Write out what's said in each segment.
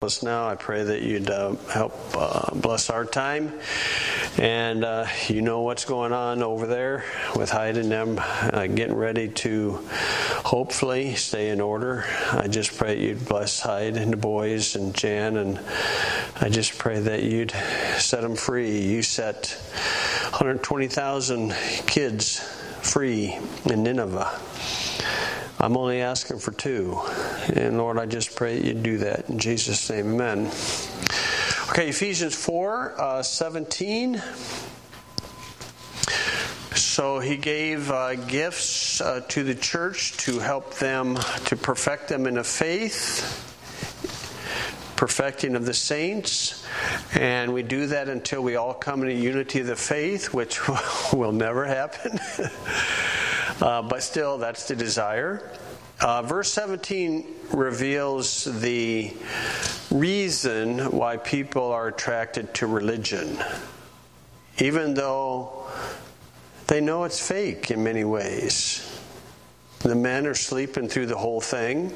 us now. I pray that you'd help bless our time. And you know what's going on over there with Hyde and them getting ready to hopefully stay in order. I just pray you'd bless Hyde and the boys and Jan, and I just pray that you'd set them free. You set 120,000 kids free in Nineveh. I'm only asking for 2. And Lord, I just pray that you do that. In Jesus' name, amen. Okay, Ephesians 4:17. So he gave gifts to the church to help them, to perfect them in the faith, perfecting of the saints. And we do that until we all come into unity of the faith, which will never happen. But still, that's the desire. Verse 17 reveals the reason why people are attracted to religion, even though they know it's fake in many ways. The men are sleeping through the whole thing.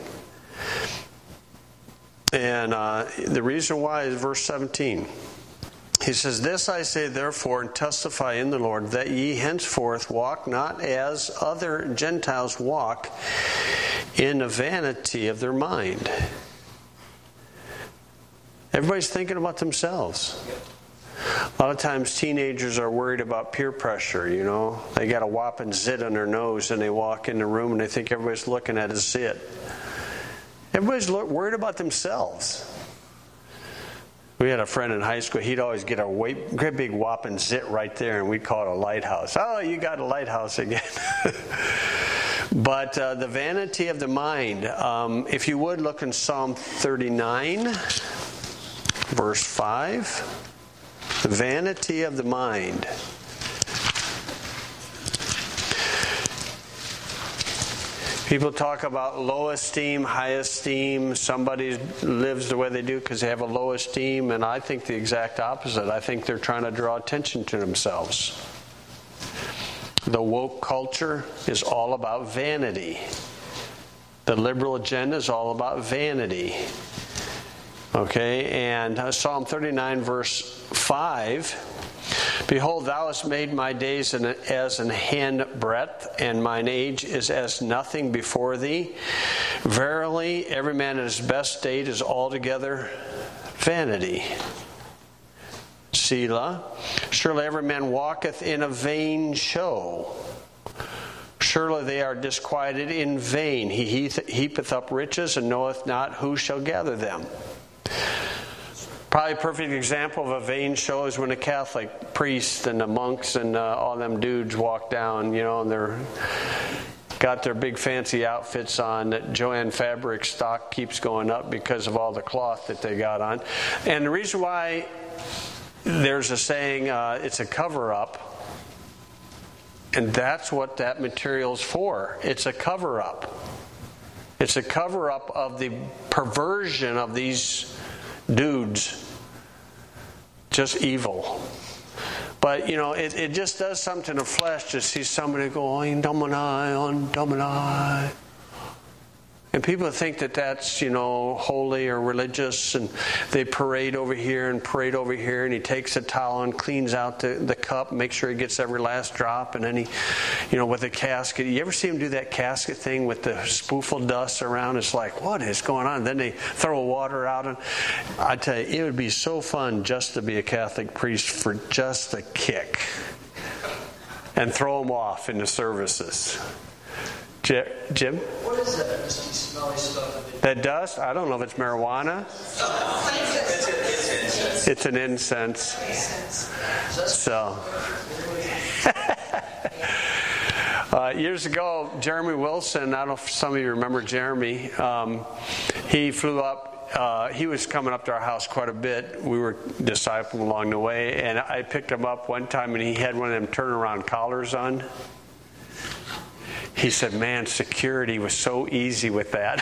And the reason why is verse 17. He says, "This I say therefore, and testify in the Lord, that ye henceforth walk not as other Gentiles walk, in the vanity of their mind." Everybody's thinking about themselves. A lot of times teenagers are worried about peer pressure, you know. They got a whopping zit on their nose and they walk in the room and they think everybody's looking at a zit. Everybody's worried about themselves. We had a friend in high school, he'd always get a great big whopping zit right there, and we'd call it a lighthouse. Oh, you got a lighthouse again. But the vanity of the mind, if you would look in Psalm 39, verse 5, the vanity of the mind. People talk about low esteem, high esteem. Somebody lives the way they do because they have a low esteem, and I think the exact opposite. I think they're trying to draw attention to themselves. The woke culture is all about vanity. The liberal agenda is all about vanity. Okay, and Psalm 39, verse 5, "Behold, thou hast made my days as an handbreadth, and mine age is as nothing before thee. Verily, every man in his best state is altogether vanity. Selah. Surely every man walketh in a vain show. Surely they are disquieted in vain. He heapeth up riches, and knoweth not who shall gather them." Probably a perfect example of a vain show is when a Catholic priest and the monks and all them dudes walk down, you know, and they're got their big fancy outfits on. That Joanne Fabric stock keeps going up because of all the cloth that they got on. And the reason why there's a saying, it's a cover-up, and that's what that material's for. It's a cover-up. It's a cover-up of the perversion of these dudes. Just evil. But, you know, it just does something to the flesh to see somebody going, Domini. And people think that that's, you know, holy or religious, and they parade over here, and he takes a towel and cleans out the cup, make sure he gets every last drop, and then he, you know, with a casket. You ever see him do that casket thing with the spooful dust around? It's like, what is going on? Then they throw water out, and I tell you, it would be so fun just to be a Catholic priest for just a kick, and throw them off in the services. Jim? What is that misty, smelly stuff? That dust? I don't know if it's marijuana. It's an incense. So, years ago, Jeremy Wilson, I don't know if some of you remember Jeremy, he flew up. He was coming up to our house quite a bit. We were discipling along the way, and I picked him up one time, and he had one of them turnaround collars on. He said, "Man, security was so easy with that."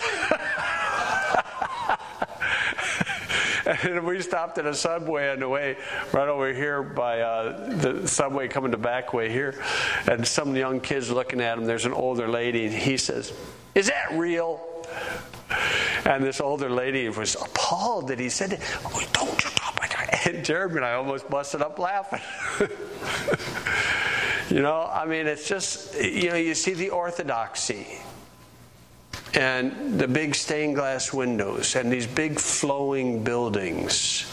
And we stopped at a Subway on the way right over here by the Subway coming the back way here. And some young kids looking at him. There's an older lady. And he says, "Is that real?" And this older lady was appalled that he said, "Oh, don't you talk like that." And Jeremy and I almost busted up laughing. It's just, you see the orthodoxy. And the big stained glass windows and these big flowing buildings.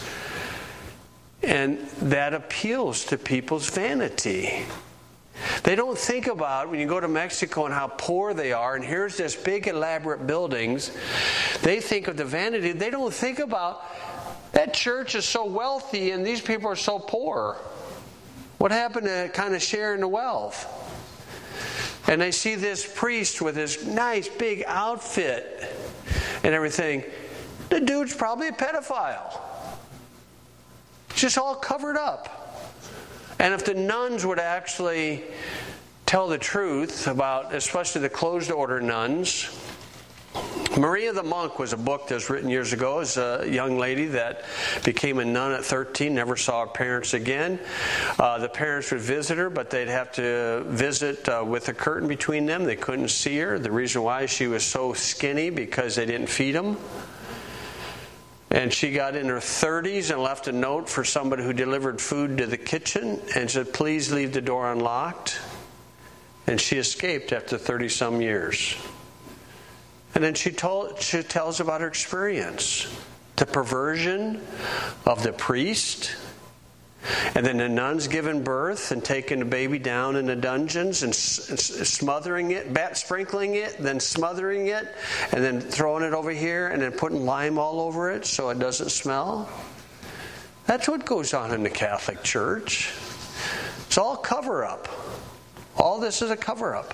And that appeals to people's vanity. They don't think about, when you go to Mexico and how poor they are, and here's this big elaborate buildings, they think of the vanity. They don't think about, that church is so wealthy and these people are so poor. What happened to kind of sharing the wealth? And they see this priest with his nice big outfit and everything. The dude's probably a pedophile. Just all covered up. And if the nuns would actually tell the truth about, especially the closed order nuns, Maria the Monk was a book that was written years ago. It was a young lady that became a nun at 13, never saw her parents again. The parents would visit her, but they'd have to visit with a curtain between them. They couldn't see her. The reason why, she was so skinny because they didn't feed them. And she got in her 30s and left a note for somebody who delivered food to the kitchen and said, "Please leave the door unlocked." And she escaped after 30-some years. And then she tells about her experience. The perversion of the priest. And then the nuns giving birth and taking the baby down in the dungeons and smothering it, sprinkling it, then smothering it, and then throwing it over here and then putting lime all over it so it doesn't smell. That's what goes on in the Catholic Church. It's all cover-up. All this is a cover-up.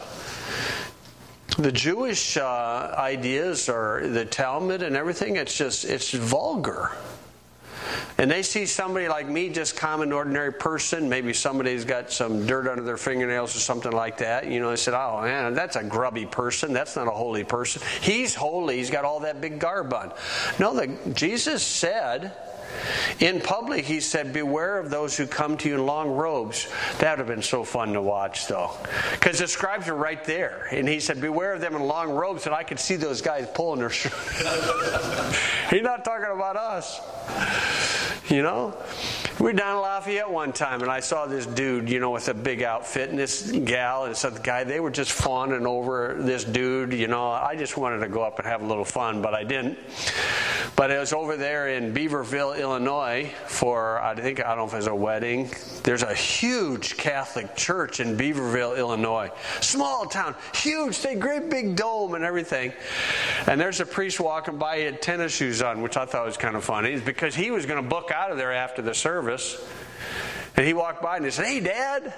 The Jewish ideas or the Talmud and everything, it's vulgar. And they see somebody like me, just common, ordinary person, maybe somebody's got some dirt under their fingernails or something like that. They said, "Oh man, that's a grubby person. That's not a holy person. He's holy. He's got all that big garb on." No, Jesus said, in public, he said, "Beware of those who come to you in long robes." That would have been so fun to watch, though. Because the scribes are right there. And he said, "Beware of them in long robes." And I could see those guys pulling their shirt. He's not talking about us. We were down in Lafayette one time, and I saw this dude, with a big outfit, and this gal, and so the guy, they were just fawning over this dude, I just wanted to go up and have a little fun, but I didn't. But it was over there in Beaverville, Illinois, for, I don't know if it was a wedding. There's a huge Catholic church in Beaverville, Illinois. Small town, huge thing, great big dome and everything. And there's a priest walking by, he had tennis shoes on, which I thought was kind of funny, because he was going to book out of there after the service. And he walked by and he said, "Hey, Dad."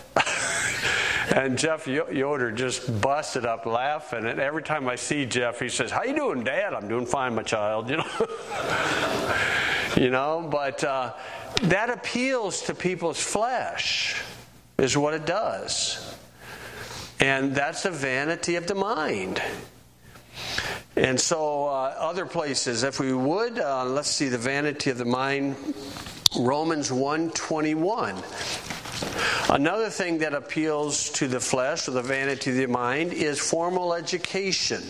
And Jeff Yoder just busted up laughing. And every time I see Jeff, he says, "How you doing, Dad?" "I'm doing fine, my child." But that appeals to people's flesh, is what it does. And that's the vanity of the mind. And so other places, if we would, let's see, the vanity of the mind, Romans 1:21. Another thing that appeals to the flesh, or the vanity of the mind, is formal education.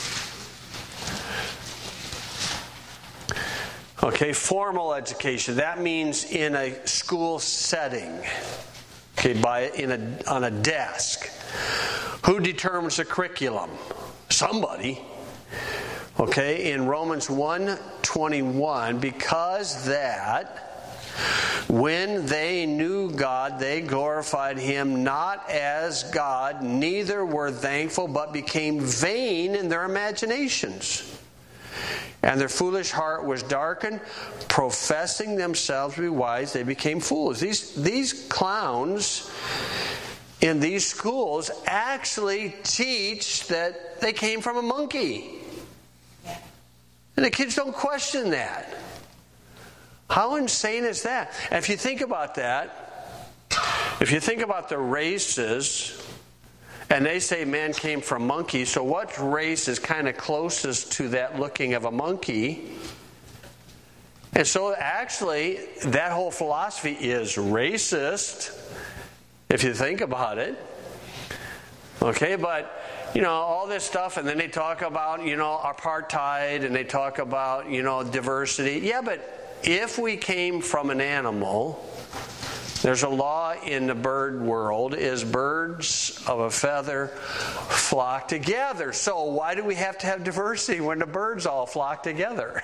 Okay, formal education. That means in a school setting. Okay, on a desk. Who determines the curriculum? Somebody. Okay, in Romans 1:21, because that when they knew God, they glorified Him not as God, neither were thankful, but became vain in their imaginations. And their foolish heart was darkened, professing themselves to be wise, they became fools. These clowns in these schools actually teach that they came from a monkey. And the kids don't question that. How insane is that? And if you think about that, if you think about the races, and they say man came from monkeys, so what race is kind of closest to that looking of a monkey? And so actually, that whole philosophy is racist, if you think about it. Okay, but all this stuff, and then they talk about, apartheid, and they talk about, diversity. Yeah, but if we came from an animal, there's a law in the bird world, is birds of a feather flock together. So why do we have to have diversity when the birds all flock together?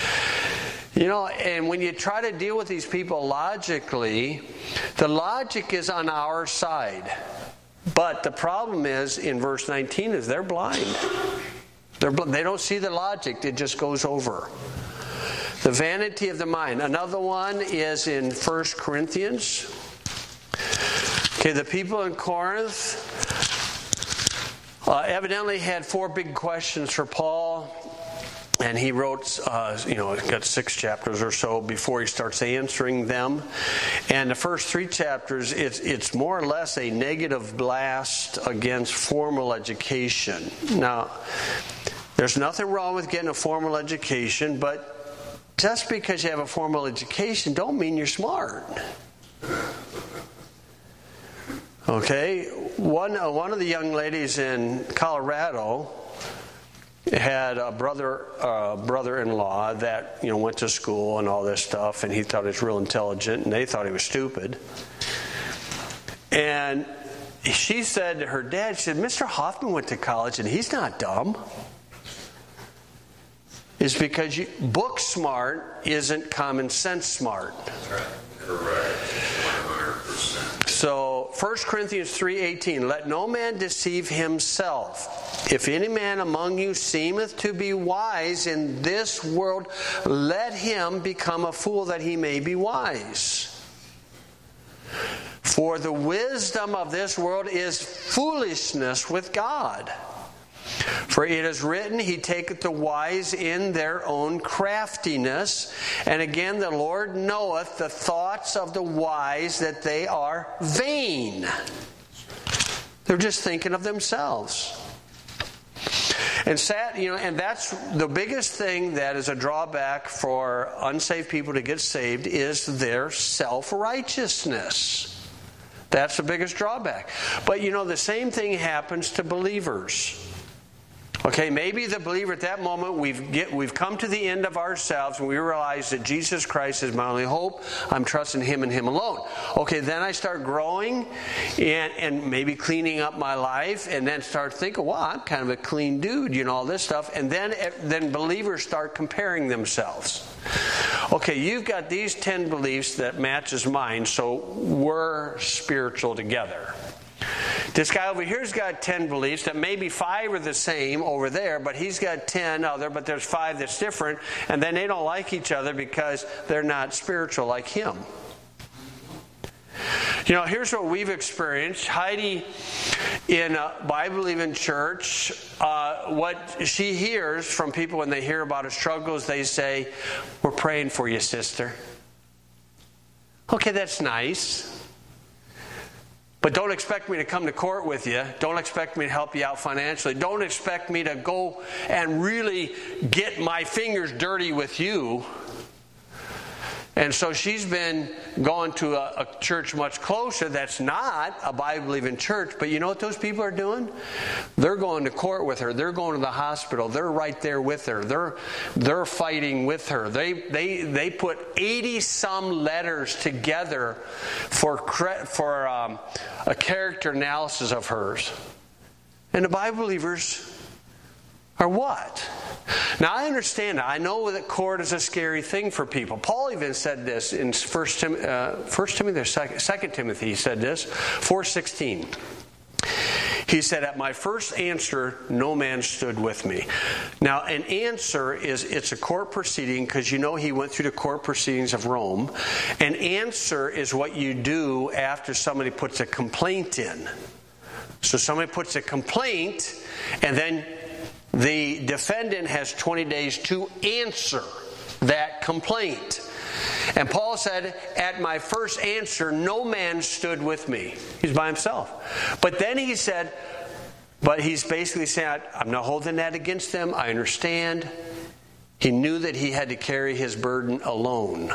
And when you try to deal with these people logically, the logic is on our side. But the problem is, in verse 19, is they're blind. They don't see the logic. It just goes over. The vanity of the mind. Another one is in 1 Corinthians. Okay, the people in Corinth evidently had 4 big questions for Paul. And he wrote, got 6 chapters or so before he starts answering them. And the first 3 chapters, it's more or less a negative blast against formal education. Now, there's nothing wrong with getting a formal education, but just because you have a formal education don't mean you're smart. Okay? One of the young ladies in Colorado had a brother-in-law that went to school and all this stuff, and he thought he was real intelligent, and they thought he was stupid. And she said to her dad, she said, "Mr. Hoffman went to college, and he's not dumb." It's because book smart isn't common sense smart. That's right. Correct. 100%. So 1 Corinthians 3:18, "Let no man deceive himself. If any man among you seemeth to be wise in this world, let him become a fool that he may be wise. For the wisdom of this world is foolishness with God. For it is written, He taketh the wise in their own craftiness. And again, the Lord knoweth the thoughts of the wise, that they are vain." They're just thinking of themselves. And and that's the biggest thing that is a drawback for unsaved people to get saved, is their self-righteousness. That's the biggest drawback. But the same thing happens to believers. Okay, maybe the believer at that moment, we've come to the end of ourselves and we realize that Jesus Christ is my only hope. I'm trusting Him and Him alone. Okay, then I start growing and maybe cleaning up my life, and then start thinking, well, I'm kind of a clean dude, all this stuff. And then believers start comparing themselves. Okay, you've got these 10 beliefs that matches mine, so we're spiritual together. This guy over here's got 10 beliefs that maybe 5 are the same over there, but he's got 10 other, but there's 5 that's different, and then they don't like each other because they're not spiritual like him. Here's what we've experienced. Heidi, in a Bible-believing church, what she hears from people when they hear about her struggles, they say, "We're praying for you, sister." Okay, that's nice. But don't expect me to come to court with you. Don't expect me to help you out financially. Don't expect me to go and really get my fingers dirty with you. And so she's been going to a church much closer that's not a Bible-believing church. But you know what those people are doing? They're going to court with her. They're going to the hospital. They're right there with her. They're fighting with her. They put 80-some letters together for a character analysis of hers. And the Bible believers are what? Now, I understand that. I know that court is a scary thing for people. Paul even said this in 2 Timothy. He said this, 4:16. He said, "At my first answer, no man stood with me." Now, an answer it's a court proceeding, because he went through the court proceedings of Rome. An answer is what you do after somebody puts a complaint in. So somebody puts a complaint, and then the defendant has 20 days to answer that complaint. And Paul said, "At my first answer, no man stood with me." He's by himself. But then he said, but he's basically saying, I'm not holding that against them. I understand. He knew that he had to carry his burden alone.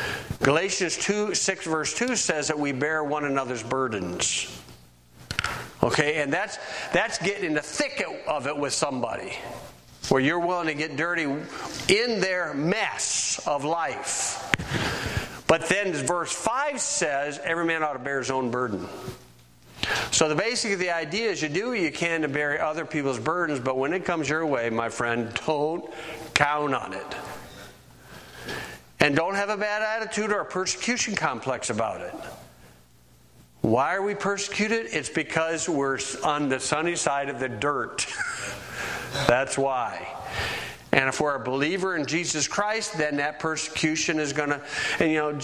Galatians 6 verse 2 says that we bear one another's burdens. Okay, and that's getting in the thick of it with somebody, where you're willing to get dirty in their mess of life. But then verse 5 says, every man ought to bear his own burden. So the idea is you do what you can to bear other people's burdens, but when it comes your way, my friend, don't count on it. And don't have a bad attitude or a persecution complex about it. Why are we persecuted? It's because we're on the sunny side of the dirt. That's why. And if we're a believer in Jesus Christ, then that persecution is going to, and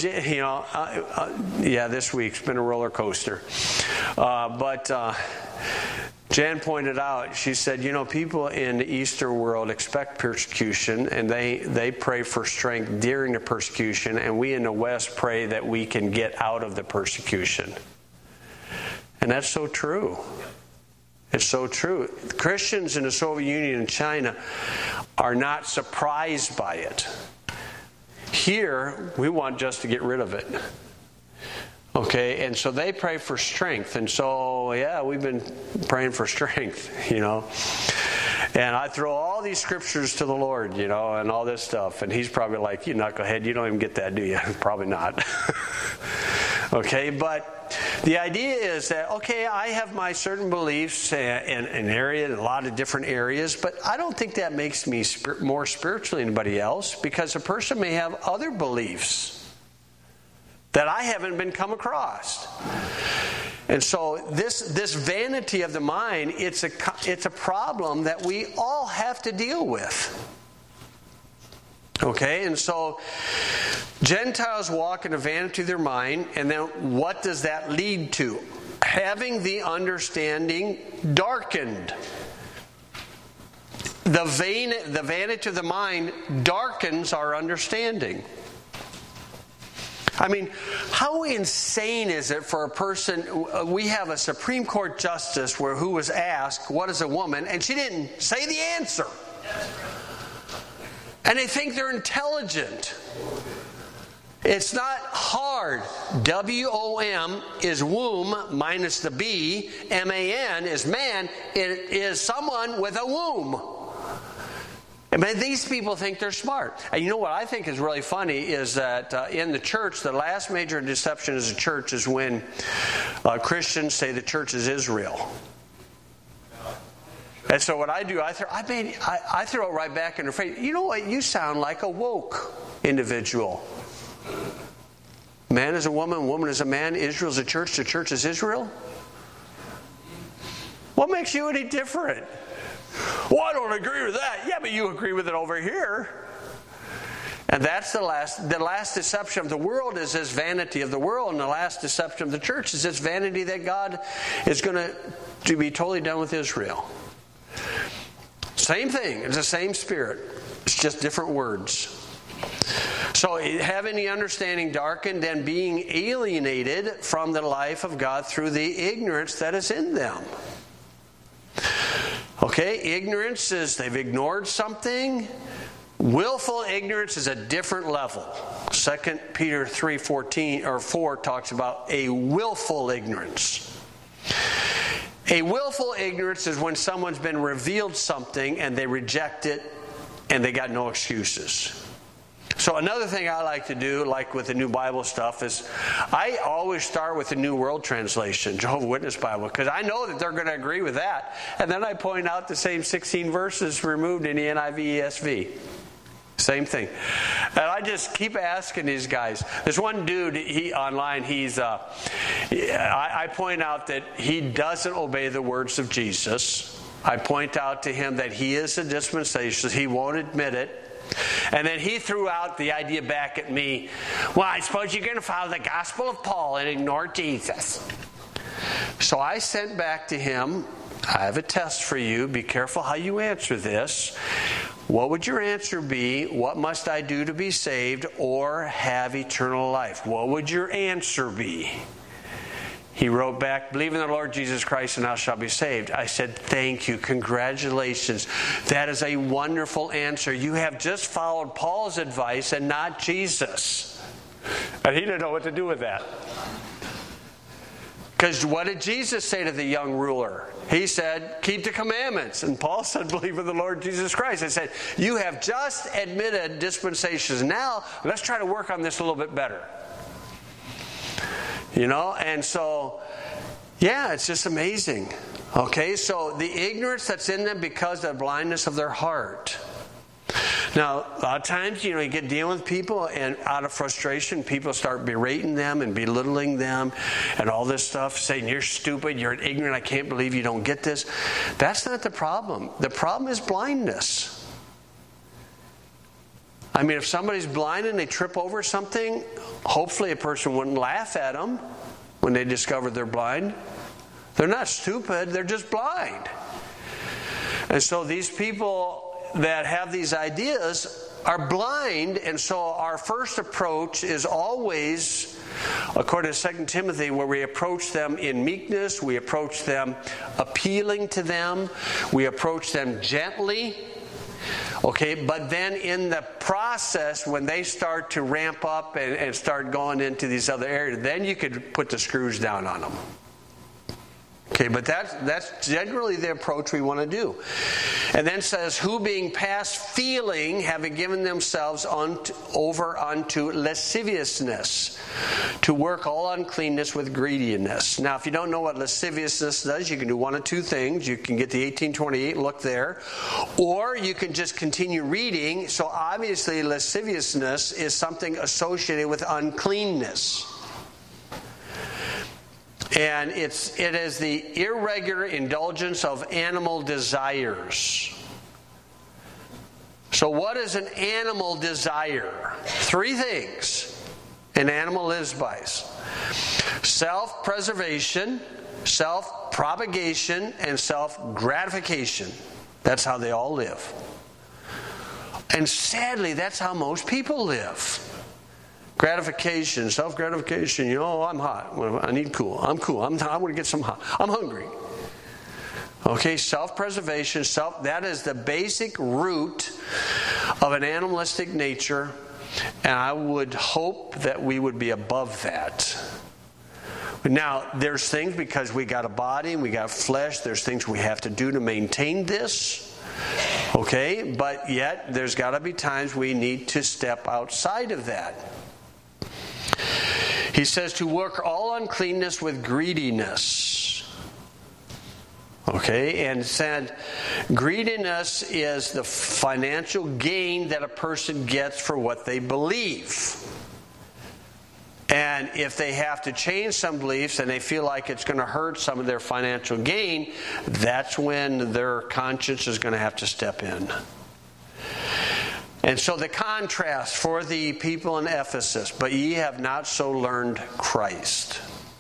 this week's been a roller coaster. But Jan pointed out, she said, people in the Eastern world expect persecution, and they pray for strength during the persecution, and we in the West pray that we can get out of the persecution. And that's so true. It's so true. Christians in the Soviet Union and China are not surprised by it. Here, we want just to get rid of it. Okay, and so they pray for strength. And so, we've been praying for strength, And I throw all these scriptures to the Lord, and all this stuff. And he's probably like, you knucklehead, you don't even get that, do you? Probably not. Okay, but the idea is that, I have my certain beliefs in an area, in a lot of different areas, but I don't think that makes me more spiritual than anybody else, because a person may have other beliefs that I haven't been come across. And so this vanity of the mind, it's a problem that we all have to deal with. Okay, and so Gentiles walk in the vanity of their mind, and then what does that lead to? Having the understanding darkened. The vanity of the mind darkens our understanding. I mean, how insane is it for a person? We have a Supreme Court justice who was asked, what is a woman? And she didn't say the answer. And they think they're intelligent. It's not hard. W-O-M is womb minus the B. M-A-N is man. It is someone with a womb. I mean, these people think they're smart. And you know what I think is really funny is that in the church, the last major deception as a church is when Christians say the church is Israel. And so what I do, I throw it right back in their face. You know what? You sound like a woke individual. Man is a woman, woman is a man, Israel is a church, the church is Israel. What makes you any different? Well, I don't agree with that. Yeah, but you agree with it over here. And that's the last deception of the world is this vanity of the world, and the last deception of the church is this vanity that God is going to be totally done with Israel. Same thing. It's the same spirit. It's just different words. So having the understanding darkened and being alienated from the life of God through the ignorance that is in them. Okay, ignorance is they've ignored something. Willful ignorance is a different level. 2 Peter 4 talks about a willful ignorance. A willful ignorance is when someone's been revealed something and they reject it and they got no excuses. So another thing I like to do, like with the New Bible stuff, is I always start with the New World Translation, Jehovah's Witness Bible, because I know that they're going to agree with that. And then I point out the same 16 verses removed in the NIV ESV. Same thing. And I just keep asking these guys. There's one dude online, I point out that he doesn't obey the words of Jesus. I point out to him that he is a dispensationalist. He won't admit it. And then he threw out the idea back at me, well, I suppose you're going to follow the gospel of Paul and ignore Jesus. So I sent back to him, I have a test for you. Be careful how you answer this. What would your answer be? What must I do to be saved or have eternal life? What would your answer be? He wrote back, believe in the Lord Jesus Christ and thou shalt be saved. I said, thank you. Congratulations. That is a wonderful answer. You have just followed Paul's advice and not Jesus. And he didn't know what to do with that. Because what did Jesus say to the young ruler? He said, keep the commandments. And Paul said, believe in the Lord Jesus Christ. I said, you have just admitted dispensations. Now, let's try to work on this a little bit better. And so, yeah, it's just amazing. Okay, so the ignorance that's in them because of the blindness of their heart. Now, a lot of times, you get dealing with people, and out of frustration, people start berating them and belittling them and all this stuff, saying, you're stupid, you're ignorant, I can't believe you don't get this. That's not the problem. The problem is blindness. I mean, if somebody's blind and they trip over something, hopefully a person wouldn't laugh at them when they discover they're blind. They're not stupid, they're just blind. And so these people that have these ideas are blind, and so our first approach is always, according to 2 Timothy, where we approach them in meekness, we approach them appealing to them, we approach them gently. Okay, but then in the process, when they start to ramp up and start going into these other areas, then you could put the screws down on them. Okay, but that's generally the approach we want to do. And then says, who being past feeling, having given themselves over unto lasciviousness, to work all uncleanness with greediness. Now, if you don't know what lasciviousness does, you can do one of two things. You can get the 1828, look there, or you can just continue reading. So obviously lasciviousness is something associated with uncleanness. And it is the irregular indulgence of animal desires. So what is an animal desire? 3 things an animal lives by. Self-preservation, self-propagation, and self-gratification. That's how they all live. And sadly, that's how most people live. Gratification, self-gratification, I'm hot. I need cool. I'm cool. I want to get some hot. I'm hungry. Okay, self-preservation, that is the basic root of an animalistic nature, and I would hope that we would be above that. Now, there's things, because we got a body and we got flesh, there's things we have to do to maintain this. Okay, but yet there's got to be times we need to step outside of that. He says to work all uncleanness with greediness. Okay, and said greediness is the financial gain that a person gets for what they believe. And if they have to change some beliefs and they feel like it's going to hurt some of their financial gain, that's when their conscience is going to have to step in. And so the contrast for the people in Ephesus, but ye have not so learned Christ.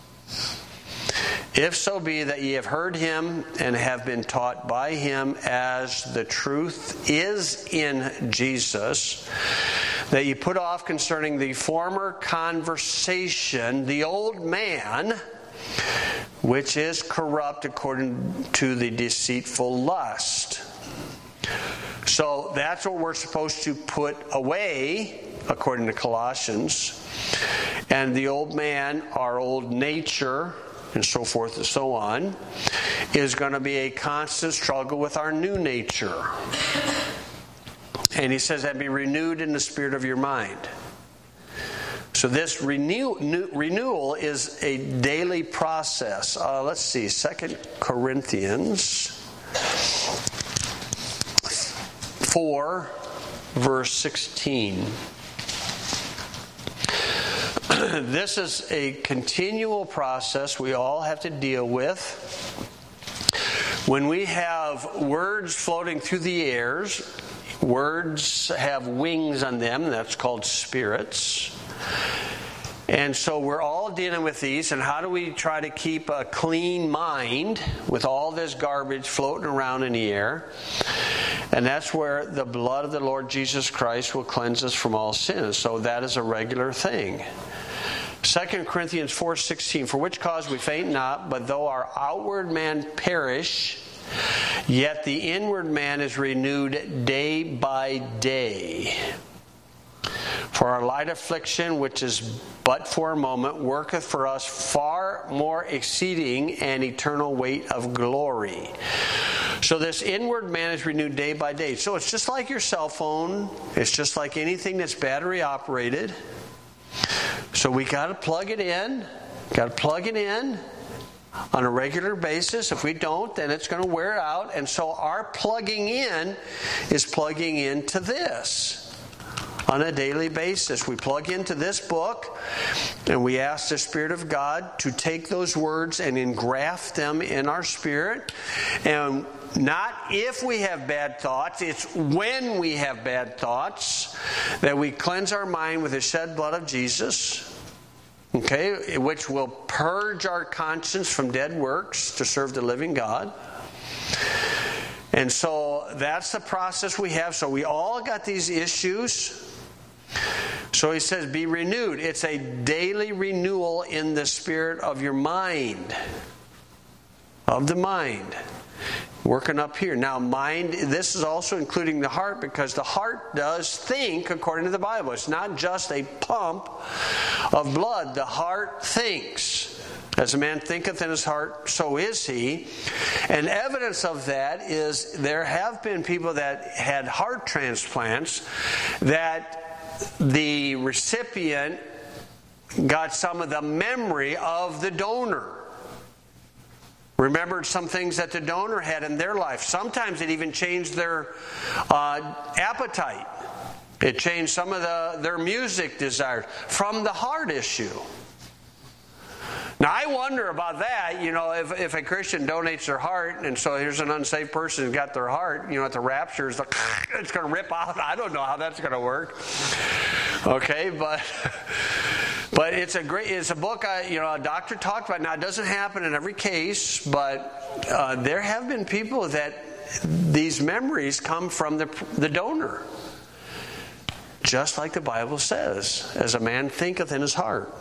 If so be that ye have heard him and have been taught by him, as the truth is in Jesus, that ye put off concerning the former conversation the old man, which is corrupt according to the deceitful lust. So that's what we're supposed to put away, according to Colossians. And the old man, our old nature, and so forth and so on, is going to be a constant struggle with our new nature. And he says that be renewed in the spirit of your mind. So this renewal is a daily process. Let's see, 2 Corinthians 4, verse 16. This is a continual process we all have to deal with. When we have words floating through the airs, words have wings on them, that's called spirits. And so we're all dealing with these, and how do we try to keep a clean mind with all this garbage floating around in the air? And that's where the blood of the Lord Jesus Christ will cleanse us from all sin. So that is a regular thing. 2 Corinthians 4:16, for which cause we faint not, but though our outward man perish, yet the inward man is renewed day by day. For our light affliction, which is but for a moment, worketh for us far more exceeding and eternal weight of glory. So this inward man is renewed day by day. So it's just like your cell phone. It's just like anything that's battery operated. So we got to plug it in. Got to plug it in on a regular basis. If we don't, then it's going to wear out. And so our plugging in is plugging into this on a daily basis. We plug into this book and we ask the Spirit of God to take those words and engraft them in our spirit. And not if we have bad thoughts, it's when we have bad thoughts that we cleanse our mind with the shed blood of Jesus. Okay, which will purge our conscience from dead works to serve the living God. And so that's the process we have. So we all got these issues. So he says, be renewed. It's a daily renewal in the spirit of your mind. Of the mind. Working up here. Now, mind, this is also including the heart, because the heart does think according to the Bible. It's not just a pump of blood. The heart thinks. As a man thinketh in his heart, so is he. And evidence of that is there have been people that had heart transplants that the recipient got some of the memory of the donor. Remembered some things that the donor had in their life. Sometimes it even changed their appetite. It changed some of their music desires from the heart issue. Now, I wonder about that, if a Christian donates their heart, and so here's an unsaved person who's got their heart, at the rapture, it's going to rip out. I don't know how that's going to work. Okay, but it's a book a doctor talked about. Now, it doesn't happen in every case, but there have been people that these memories come from the donor. Just like the Bible says, as a man thinketh in his heart.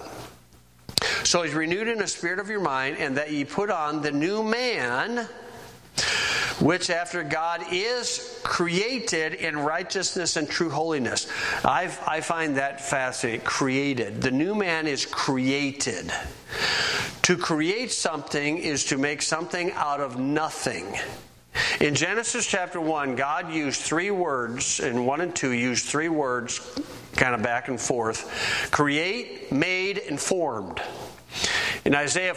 So he's renewed in the spirit of your mind, and that ye put on the new man, which after God is created in righteousness and true holiness. I find that fascinating. Created. The new man is created. To create something is to make something out of nothing. In Genesis chapter 1, God used 3 words, in 1 and 2 used 3 words, kind of back and forth. Create, made, and formed. In Isaiah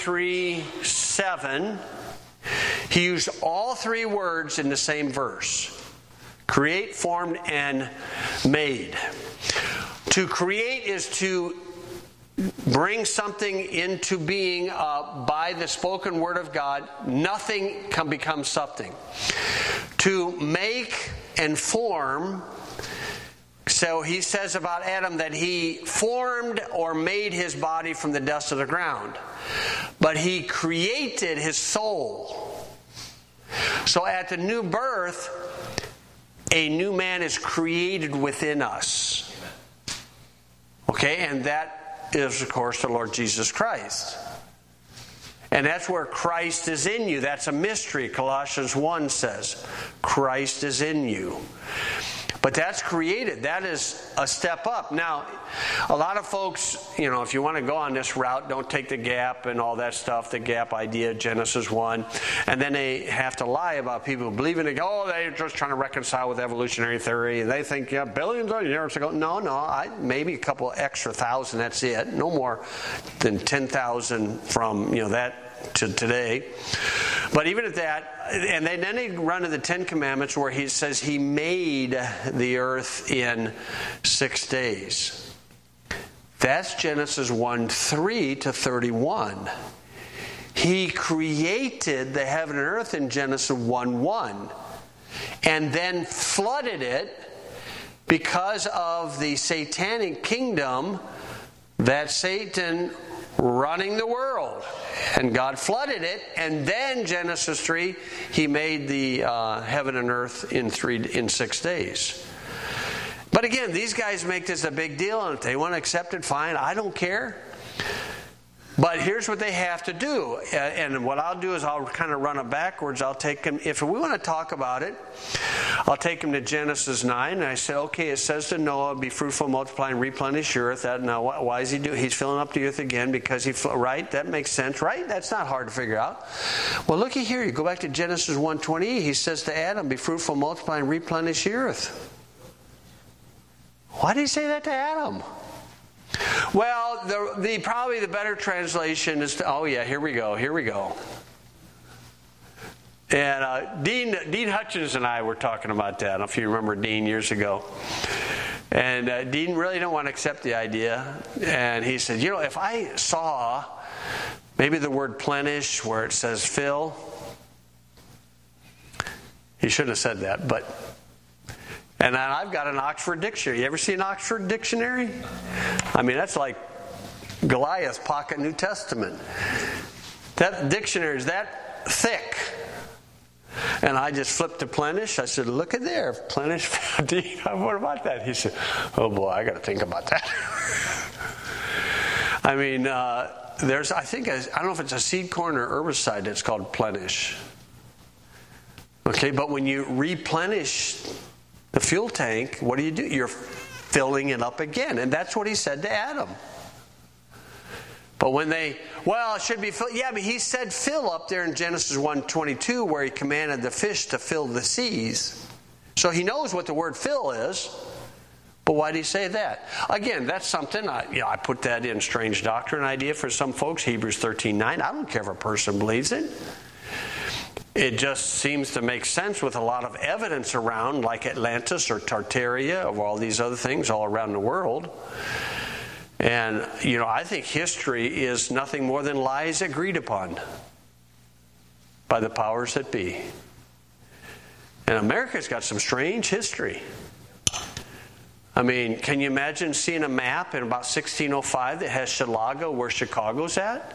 43:7, he used all 3 words in the same verse. Create, formed, and made. To create is to bring something into being by the spoken word of God. Nothing can become something. To make and form. So he says about Adam that he formed or made his body from the dust of the ground. But he created his soul. So at the new birth, a new man is created within us. Okay, and that is, of course, the Lord Jesus Christ. And that's where Christ is in you. That's a mystery. Colossians 1 says, Christ is in you. But that's created. That is a step up. Now, a lot of folks, if you want to go on this route, don't take the gap and all that stuff, the gap idea, Genesis 1. And then they have to lie about people who believe in it. They're just trying to reconcile with evolutionary theory. And they think, billions of years ago. No, maybe a couple extra thousand, that's it. No more than 10,000 from, that to today. But even at that, and then they run to the 10 Commandments where he says he made the earth in 6 days. That's Genesis 1:3 to 31. He created the heaven and earth in Genesis 1:1 and then flooded it because of the satanic kingdom that Satan running the world. And God flooded it, and then Genesis 3, he made the heaven and earth in 6 days. But again, these guys make this a big deal, and if they want to accept it, fine. I don't care. But here's what they have to do. And what I'll do is I'll kind of run it backwards. I'll take them, if we want to talk about it, I'll take them to Genesis 9. And I said, okay, it says to Noah, be fruitful, multiply, and replenish your earth. Now, why is he doing? He's filling up the earth again because right? That makes sense, right? That's not hard to figure out. Well, looky here. You go back to Genesis 1:20. He says to Adam, be fruitful, multiply, and replenish the earth. Why did he say that to Adam? Well, probably the better translation is here we go. And Dean Hutchins and I were talking about that. I don't know if you remember Dean years ago. And Dean really didn't want to accept the idea. And he said, if I saw maybe the word plenish where it says fill, he shouldn't have said that, but... And I've got an Oxford Dictionary. You ever see an Oxford Dictionary? I mean, that's like Goliath's pocket New Testament. That dictionary is that thick. And I just flipped to plenish. I said, look at there, plenish. What about that? He said, oh boy, I got to think about that. I mean, I don't know if it's a seed corn or herbicide that's called plenish. Okay, but when you replenish the fuel tank, what do? You're filling it up again. And that's what he said to Adam. But when it should be filled. Yeah, but he said fill up there in Genesis 1:22 where he commanded the fish to fill the seas. So he knows what the word fill is. But why did he say that? Again, that's something, I put that in strange doctrine idea for some folks, Hebrews 13:9. I don't care if a person believes it. It just seems to make sense with a lot of evidence around, like Atlantis or Tartaria, or all these other things all around the world. And, I think history is nothing more than lies agreed upon by the powers that be. And America's got some strange history. I mean, can you imagine seeing a map in about 1605 that has Chicago where Chicago's at?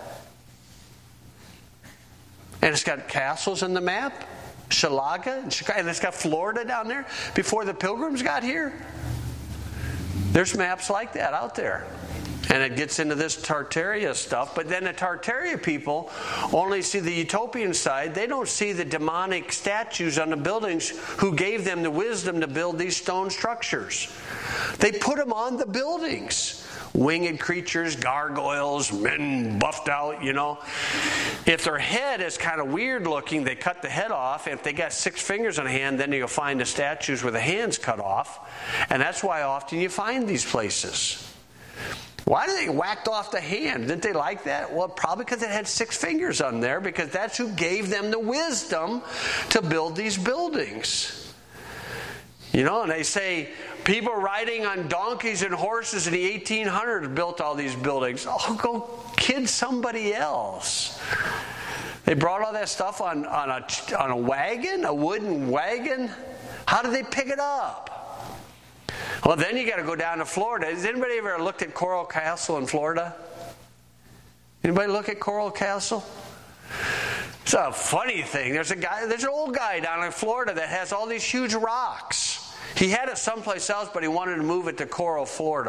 And it's got castles in the map, Chicago, and it's got Florida down there before the Pilgrims got here. There's maps like that out there. And it gets into this Tartaria stuff. But then the Tartaria people only see the utopian side. They don't see the demonic statues on the buildings who gave them the wisdom to build these stone structures. They put them on the buildings. Winged creatures, gargoyles, men buffed out, If their head is kind of weird looking, they cut the head off. If they got 6 fingers on a hand, then you'll find the statues with the hands cut off. And that's why often you find these places. Why did they whacked off the hand? Didn't they like that? Well, probably because it had 6 fingers on there, because that's who gave them the wisdom to build these buildings. And they say people riding on donkeys and horses in the 1800s built all these buildings. Oh, go kid somebody else. They brought all that stuff on a wagon, a wooden wagon. How did they pick it up? Well, then you got to go down to Florida. Has anybody ever looked at Coral Castle in Florida? Anybody look at Coral Castle? It's a funny thing. There's an old guy down in Florida that has all these huge rocks. He had it someplace else, but he wanted to move it to Coral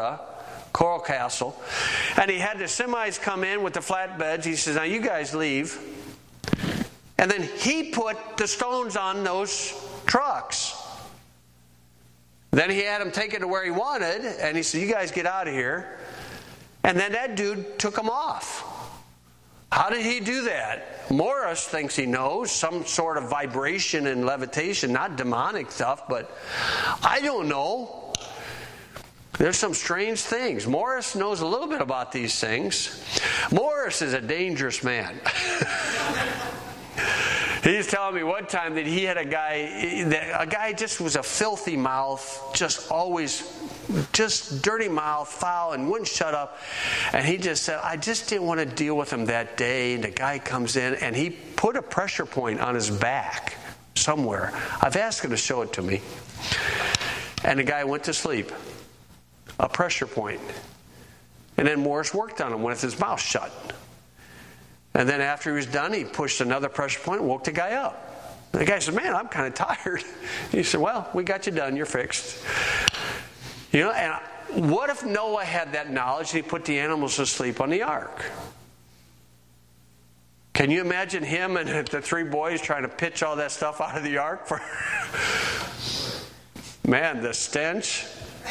Castle. And he had the semis come in with the flatbeds. He says, now you guys leave. And then he put the stones on those trucks. Then he had them take it to where he wanted, and he said, you guys get out of here. And then that dude took them off. How did he do that? Morris thinks he knows some sort of vibration and levitation, not demonic stuff, but I don't know. There's some strange things. Morris knows a little bit about these things. Morris is a dangerous man. He's telling me one time that he had a guy just was a filthy mouth, just dirty mouth, foul, and wouldn't shut up. And he just said, I just didn't want to deal with him that day. And the guy comes in and he put a pressure point on his back somewhere. I've asked him to show it to me. And the guy went to sleep. A pressure point. And then Morris worked on him with his mouth shut. And then after he was done, he pushed another pressure point and woke the guy up. And the guy said, man, I'm kind of tired. He said, well, we got you done. You're fixed. And what if Noah had that knowledge and he put the animals to sleep on the ark? Can you imagine him and the three boys trying to pitch all that stuff out of the ark? Man, the stench.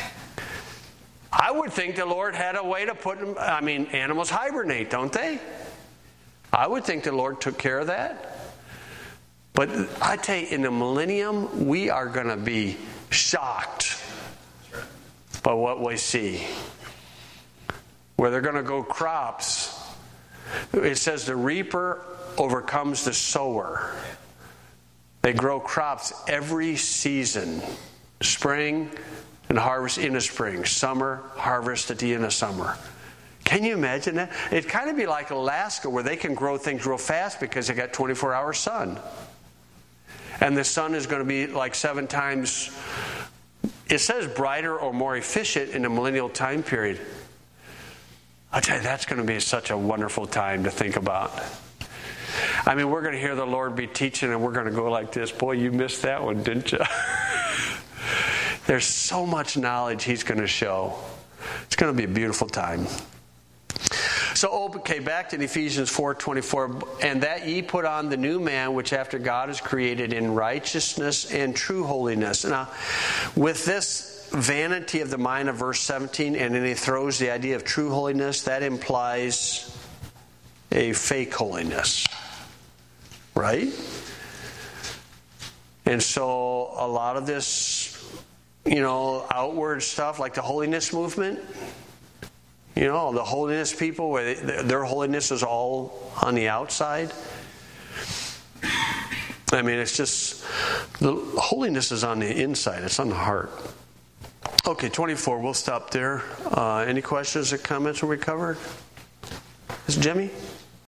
I would think the Lord had a way to put them. I mean, animals hibernate, don't they? I would think the Lord took care of that. But I tell you, in the millennium, we are going to be shocked by what we see. Where they're going to go crops. It says the reaper overcomes the sower. They grow crops every season. Spring and harvest in the spring. Summer, harvest at the end of summer. Can you imagine that? It'd kind of be like Alaska where they can grow things real fast because they got 24-hour sun. And the sun is going to be like 7 times, it says brighter or more efficient in the millennial time period. I'll tell you, that's going to be such a wonderful time to think about. I mean, we're going to hear the Lord be teaching and we're going to go like this. Boy, you missed that one, didn't you? There's so much knowledge He's going to show. It's going to be a beautiful time. So, okay, back to Ephesians 4:24. And that ye put on the new man, which after God is created in righteousness and true holiness. Now, with this vanity of the mind of verse 17, and then he throws the idea of true holiness, that implies a fake holiness. Right? And so, a lot of this, outward stuff like the holiness movement, the holiness people, where their holiness is all on the outside. I mean, it's just, the holiness is on the inside. It's on the heart. Okay, 24, we'll stop there. Any questions or comments we covered? Is Jimmy?